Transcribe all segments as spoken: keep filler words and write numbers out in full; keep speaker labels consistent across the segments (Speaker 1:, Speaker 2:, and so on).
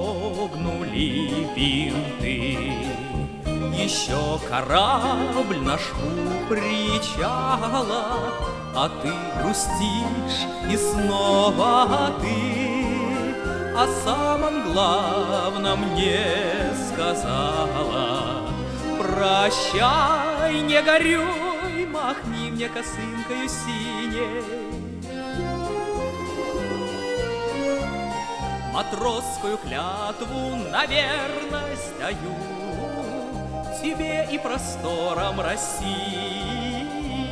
Speaker 1: дрогнули винты. Еще корабль наш у причала, а ты грустишь, и снова ты о самом главном не сказала. Прощай, не горюй, махни мне косынкою синей. Матросскую клятву на верность даю тебе и просторам России.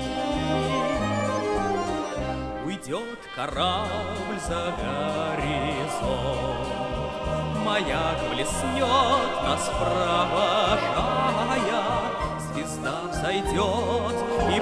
Speaker 1: Уйдет корабль за горизонт, маяк блеснет, нас провожая, звезда взойдет и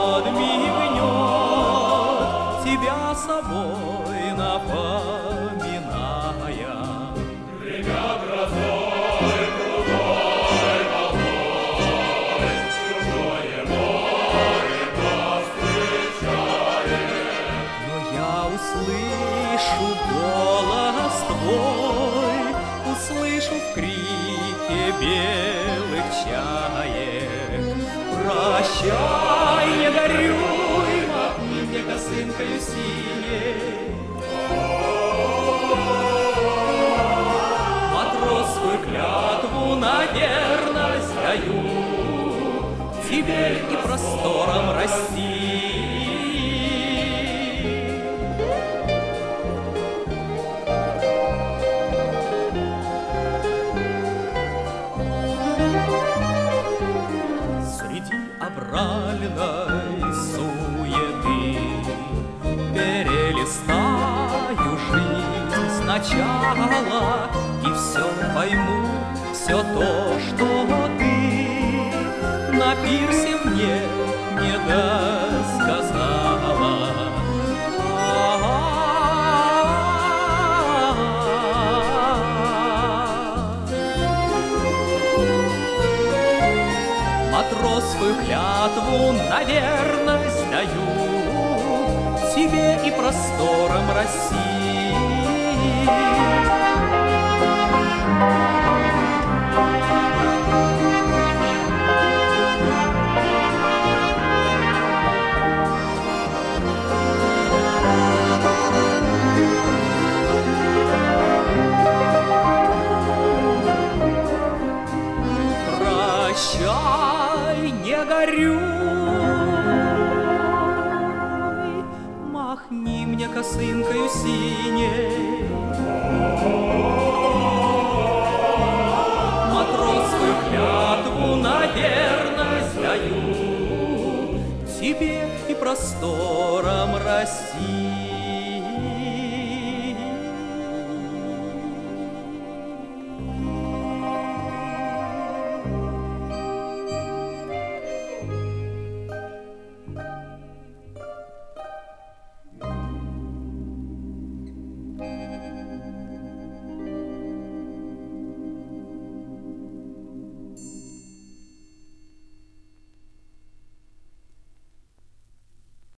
Speaker 1: подмигнет, тебя собой напоминая.
Speaker 2: Гремят грозой, крутой волной, чужое море нас встречает.
Speaker 1: Но я услышу голос твой, услышу в крике белых чаек. Прощай, не горюй, махни мне косынкою синей. Матросскую клятву на верность даю тебе и просторам России. Авральной суеты перелистаю жизнь сначала и все пойму, все то, что ты на пирсе мне не досказала. Матросскую клятву на верность даю тебе и просторам России. Прощай, не горюй, махни мне косынкою синей. Матросскую клятву на верность даю тебе и просторам России.